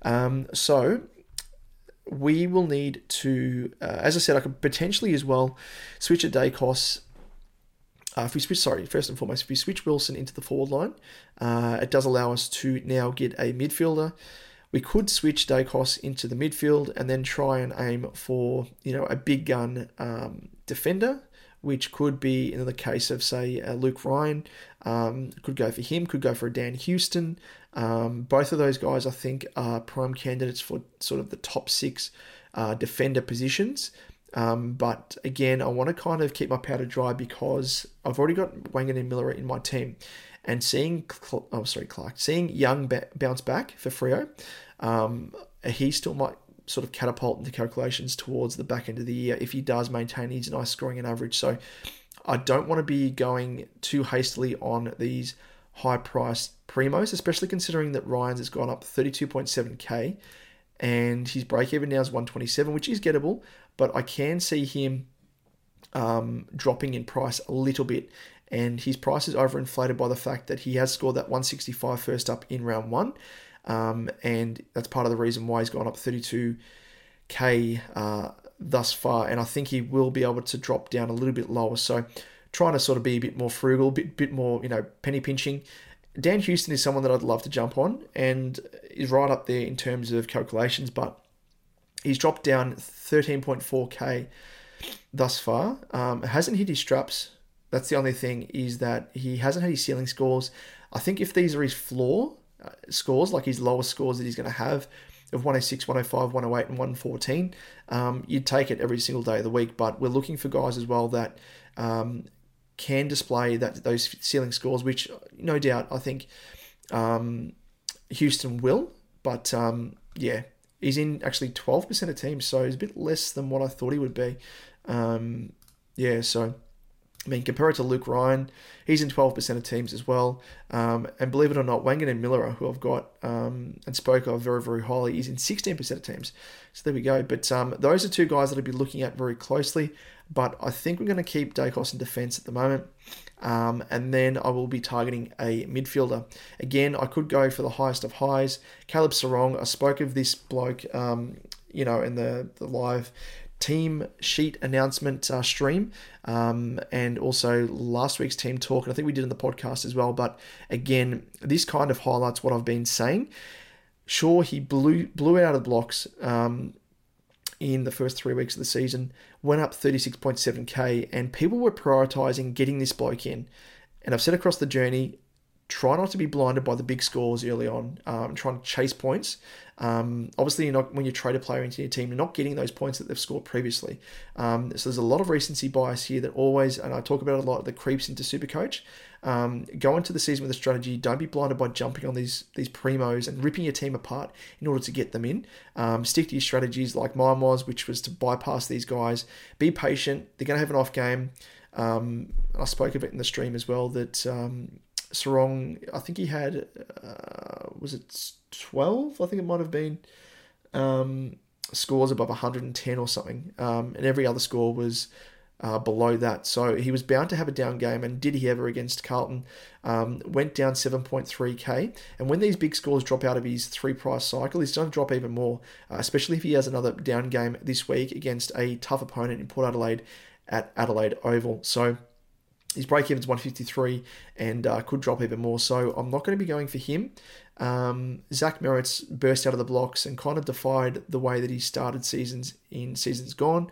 So we will need to, as I said, I could potentially as well switch a Dacos. First and foremost, if we switch Wilson into the forward line, it does allow us to now get a midfielder. We could switch Dacos into the midfield and then try and aim for, a big gun defender, which could be in the case of, say, Luke Ryan. Could go for him, could go for a Dan Houston. Both of those guys, I think, are prime candidates for sort of the top 6 defender positions. But again, I want to kind of keep my powder dry, because I've already got Wangan and Miller in my team. And seeing Young bounce back for Freo, he still might sort of catapult into calculations towards the back end of the year if he does maintain his nice scoring and average. So I don't want to be going too hastily on these high-priced primos, especially considering that Ryan's has gone up 32.7k and his break-even now is 127, which is gettable, but I can see him dropping in price a little bit. And his price is overinflated by the fact that he has scored that 165 first up in round 1. And that's part of the reason why he's gone up 32k thus far. And I think he will be able to drop down a little bit lower. So trying to sort of be a bit more frugal, bit more, penny pinching. Dan Houston is someone that I'd love to jump on and is right up there in terms of calculations, but he's dropped down 13.4k thus far. Hasn't hit his straps. That's the only thing, is that he hasn't had his ceiling scores. I think if these are his floor scores, like his lowest scores that he's going to have, of 106, 105, 108, and 114, you'd take it every single day of the week. But we're looking for guys as well that can display those ceiling scores, which no doubt I think Houston will. But He's in actually 12% of teams, so he's a bit less than what I thought he would be. So I mean, compare it to Luke Ryan, he's in 12% of teams as well. And believe it or not, Wangan and Miller, who I've got and spoke of very, very highly, is in 16% of teams. So there we go. But those are two guys that I'll be looking at very closely. But I think we're going to keep Daicos in defence at the moment. And then I will be targeting a midfielder. Again, I could go for the highest of highs. Caleb Serong, I spoke of this bloke, in the live team sheet announcement stream, and also last week's team talk, and I think we did in the podcast as well. But again, this kind of highlights what I've been saying. Sure, he blew it out of the blocks in the first 3 weeks of the season, went up 36.7k, and people were prioritising getting this bloke in. And I've said across the journey, try not to be blinded by the big scores early on, trying to chase points. Obviously, when you trade a player into your team, you're not getting those points that they've scored previously. So there's a lot of recency bias here that always, and I talk about it a lot, that creeps into Supercoach. Go into the season with a strategy. Don't be blinded by jumping on these primos and ripping your team apart in order to get them in. Stick to your strategies like mine was, which was to bypass these guys. Be patient. They're going to have an off game. I spoke of it in the stream as well, that Serong, I think he had, was it 12? I think it might have been, scores above 110 or something. And every other score was below that. So he was bound to have a down game, and did he ever against Carlton. Went down 7.3k. And when these big scores drop out of his 3-price cycle, he's going to drop even more, especially if he has another down game this week against a tough opponent in Port Adelaide at Adelaide Oval. So his break-even's 153 and could drop even more. So I'm not going to be going for him. Zach Merritt's burst out of the blocks and kind of defied the way that he started seasons in seasons gone.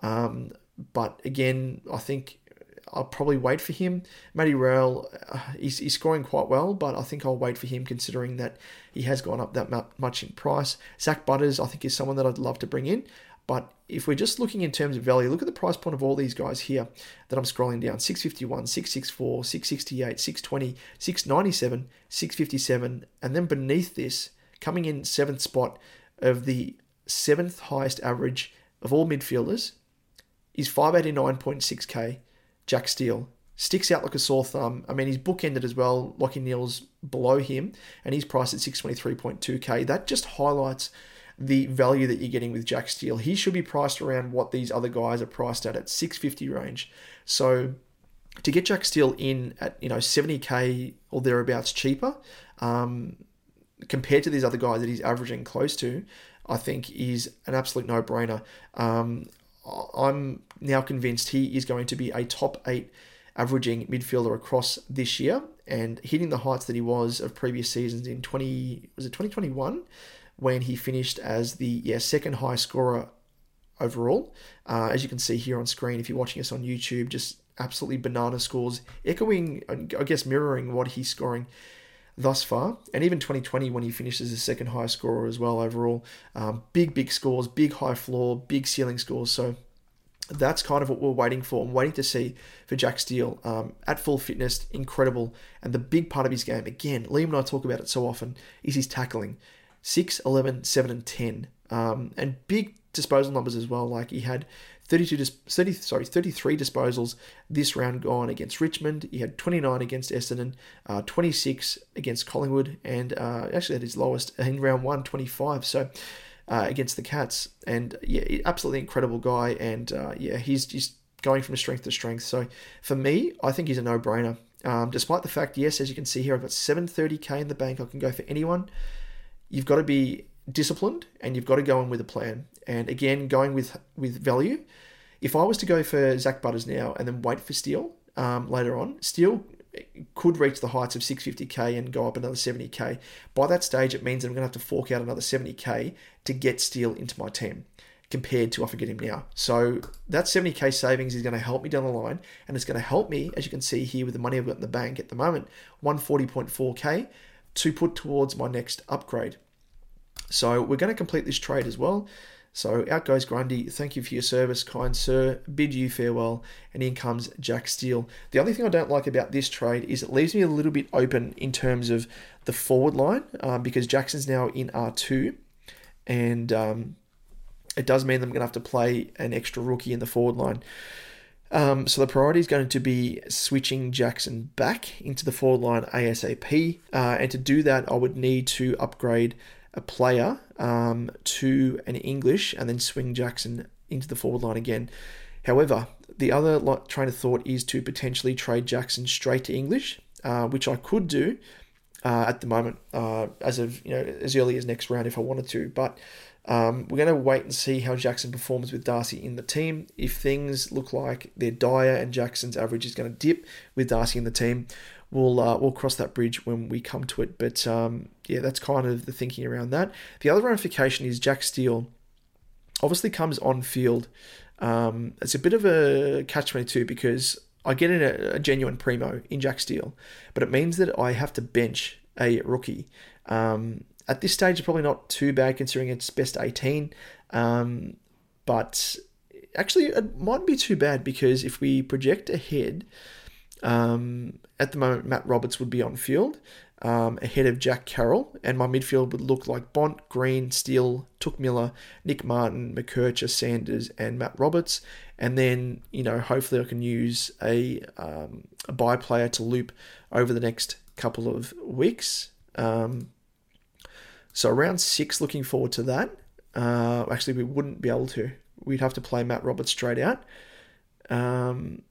But again, I think I'll probably wait for him. Matty Rowell, he's scoring quite well, but I think I'll wait for him considering that he has gone up that much in price. Zach Butters, I think, is someone that I'd love to bring in. But if we're just looking in terms of value, look at the price point of all these guys here that I'm scrolling down. 651, 664, 668, 620, 697, 657. And then beneath this, coming in 7th spot of the 7th highest average of all midfielders, is 589.6k, Jack Steele. Sticks out like a sore thumb. I mean, he's bookended as well. Lachie Neale's below him, and he's priced at 623.2k. That just highlights the value that you're getting with Jack Steele. He should be priced around what these other guys are priced at 650 range. So to get Jack Steele in at 70k or thereabouts cheaper, compared to these other guys that he's averaging close to, I think is an absolute no-brainer. I'm now convinced he is going to be a top 8 averaging midfielder across this year, and hitting the heights that he was of previous seasons in 2021, when he finished as the second high scorer overall. As you can see here on screen, if you're watching us on YouTube, just absolutely banana scores, echoing, I guess, mirroring what he's scoring thus far. And even 2020, when he finishes as the second highest scorer as well overall. Big scores, big high floor, big ceiling scores. So that's kind of what we're waiting for. I'm waiting to see for Jack Steele at full fitness, incredible. And the big part of his game, again, Liam and I talk about it so often, is his tackling. 6, 11, 7, and 10. And big disposal numbers as well. Like, he had 33 disposals this round gone against Richmond. He had 29 against Essendon, 26 against Collingwood, and actually had his lowest in round 1, 25. So against the Cats. And yeah, absolutely incredible guy. And he's just going from strength to strength. So for me, I think he's a no-brainer. Despite the fact, yes, as you can see here, I've got 730k in the bank. I can go for anyone. You've got to be disciplined, and you've got to go in with a plan. And again, going with value. If I was to go for Zach Butters now and then wait for Steele later on, Steele could reach the heights of 650k and go up another 70k. By that stage, it means that I'm going to have to fork out another 70k to get Steele into my team, compared to if I get him now. So that 70k savings is going to help me down the line, and it's going to help me, as you can see here with the money I've got in the bank at the moment, 140.4k, to put towards my next upgrade. So we're going to complete this trade as well. So out goes Grundy. Thank you for your service, kind sir. Bid you farewell. And in comes Jack Steele. The only thing I don't like about this trade is it leaves me a little bit open in terms of the forward line, because Jackson's now in R2. and it does mean I'm going to have to play an extra rookie in the forward line. So the priority is going to be switching Jackson back into the forward line ASAP. And to do that, I would need to upgrade a player to an English and then swing Jackson into the forward line again. However, the other train of thought is to potentially trade Jackson straight to English, which I could do at the moment, as early as next round if I wanted to. But we're going to wait and see how Jackson performs with Darcy in the team. If things look like they're dire and Jackson's average is going to dip with Darcy in the team, we'll cross that bridge when we come to it. But that's kind of the thinking around that. The other ramification is Jack Steele obviously comes on field. It's a bit of a catch-22 because I get in a genuine primo in Jack Steele, but it means that I have to bench a rookie. At this stage, it's probably not too bad considering it's best 18, but actually it might be too bad because if we project ahead, at the moment Matt Roberts would be on field ahead of Jack Carroll, and my midfield would look like Bont, Green, Steele, Touk Miller, Nick Martin, McKercher, Sanders, and Matt Roberts. And then, hopefully I can use a buy player to loop over the next couple of weeks. So round 6, looking forward to that. Actually, we wouldn't be able to. We'd have to play Matt Roberts straight out. And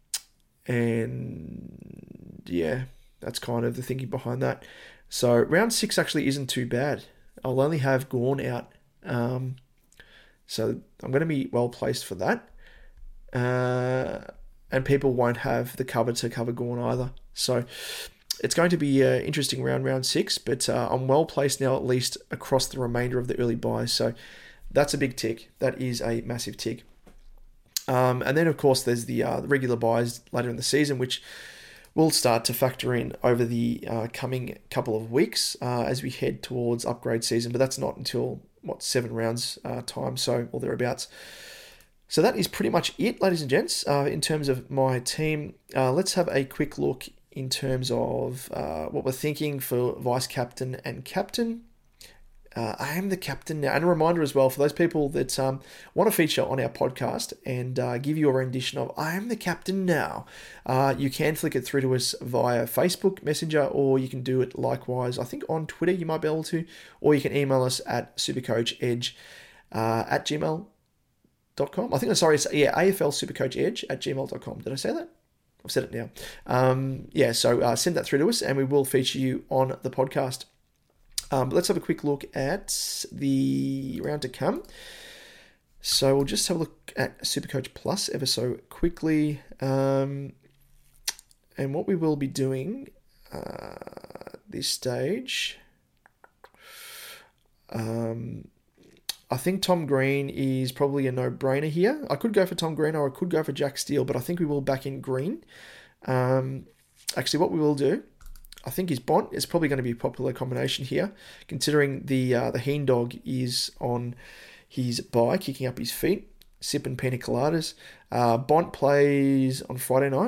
yeah, that's kind of the thinking behind that. So round 6 actually isn't too bad. I'll only have Gawn out. So I'm going to be well placed for that. And people won't have the cover to cover Gawn either. So it's going to be an interesting round 6, but I'm well placed now at least across the remainder of the early buys. So that's a big tick. That is a massive tick. And then, of course, there's the regular buys later in the season, which will start to factor in over the coming couple of weeks as we head towards upgrade season. But that's not until, 7 rounds time, or thereabouts. So that is pretty much it, ladies and gents, in terms of my team. Let's have a quick look in terms of what we're thinking for vice captain and captain. I am the captain now. And a reminder as well for those people that want to feature on our podcast and give you a rendition of I am the captain now. You can flick it through to us via Facebook Messenger, or you can do it likewise, I think on Twitter you might be able to, or you can email us at supercoachedge at gmail.com. I think, sorry, AFL supercoachedge at gmail.com. Did I say that? I've said it now. So send that through to us and we will feature you on the podcast. But let's have a quick look at the round to come. So we'll just have a look at Supercoach Plus ever so quickly. And what we will be doing at this stage, I think Tom Green is probably a no-brainer here. I could go for Tom Green or I could go for Jack Steele, but I think we will back in Green. Actually, what we will do, I think his Bont is probably going to be a popular combination here, considering the Heen Dog is on his bye, kicking up his feet, sipping pina coladas. Bont plays on Friday night,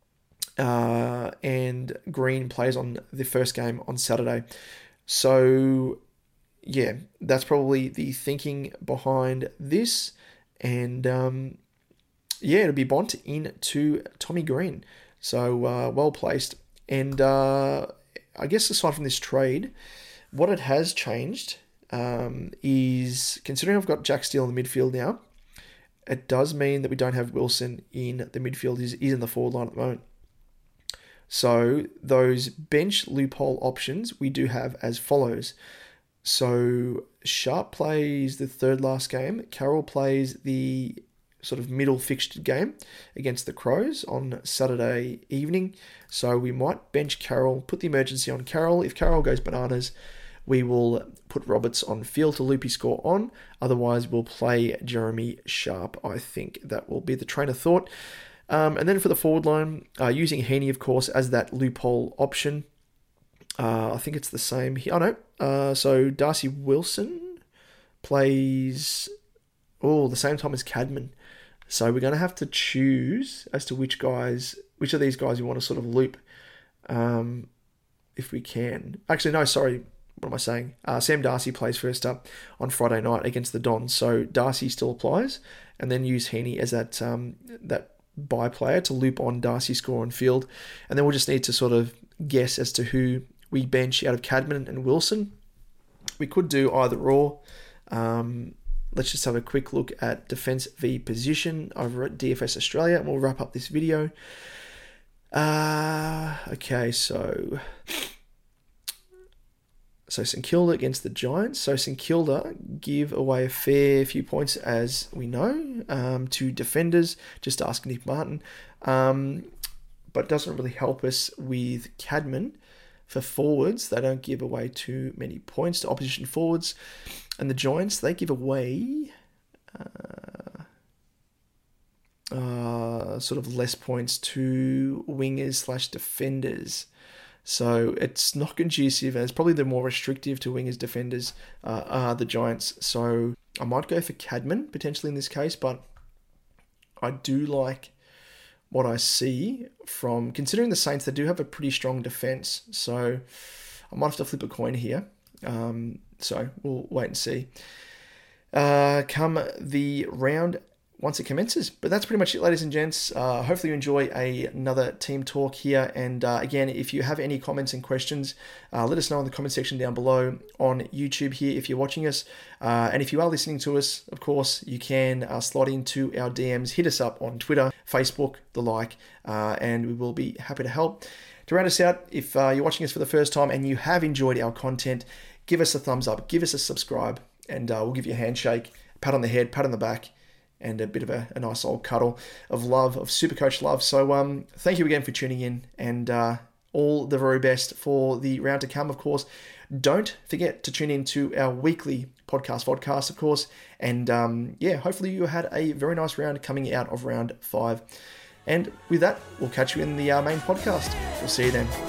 and Green plays on the first game on Saturday. So, yeah, that's probably the thinking behind this. And, it'll be Bont into Tommy Green. So, well placed. And I guess aside from this trade, what it has changed is, considering I've got Jack Steele in the midfield now, it does mean that we don't have Wilson in the midfield. He's in the forward line at the moment. So those bench loophole options we do have as follows. So Sharp plays the third last game. Carroll plays the sort of middle fixtured game against the Crows on Saturday evening. So we might bench Carroll, put the emergency on Carroll. If Carroll goes bananas, we will put Roberts on field to loop his score on. Otherwise, we'll play Jeremy Sharp. I think that will be the train of thought. And then for the forward line, using Heaney, of course, as that loophole option. I think it's the same here. Oh, no. So Darcy Wilson plays the same time as Cadman. So we're going to have to choose as to which of these guys we want to sort of loop, if we can. Actually, no, sorry. what am I saying? Sam Darcy plays first up on Friday night against the Dons. So Darcy still applies, and then use Heaney as that bye player to loop on Darcy's score on field. And then we'll just need to sort of guess as to who we bench out of Cadman and Wilson. We could do either or. Let's just have a quick look at defense v position over at DFS Australia, and we'll wrap up this video. Okay, so St Kilda against the Giants. So St Kilda give away a fair few points, as we know, to defenders. Just ask Nick Martin. But doesn't really help us with Cadman. For forwards, they don't give away too many points to opposition forwards. And the Giants, they give away sort of less points to wingers / defenders. So it's not conducive, and it's probably the more restrictive to wingers, defenders are the Giants. So I might go for Cadman potentially in this case, but I do like what I see from, considering the Saints, they do have a pretty strong defense. So I might have to flip a coin here. So we'll wait and see. Come the round once it commences. But that's pretty much it, ladies and gents. Hopefully you enjoy another team talk here. And again, if you have any comments and questions, let us know in the comment section down below on YouTube here if you're watching us. And if you are listening to us, of course, you can slot into our DMs, hit us up on Twitter, Facebook, the like, and we will be happy to help. To round us out, if you're watching us for the first time and you have enjoyed our content, give us a thumbs up, give us a subscribe, and we'll give you a handshake, a pat on the head, pat on the back, and a bit of a nice old cuddle of love, of Supercoach love. So thank you again for tuning in, and all the very best for the round to come, of course. Don't forget to tune in to our weekly vodcast, of course. And hopefully you had a very nice round coming out of round 5. And with that, we'll catch you in the main podcast. We'll see you then.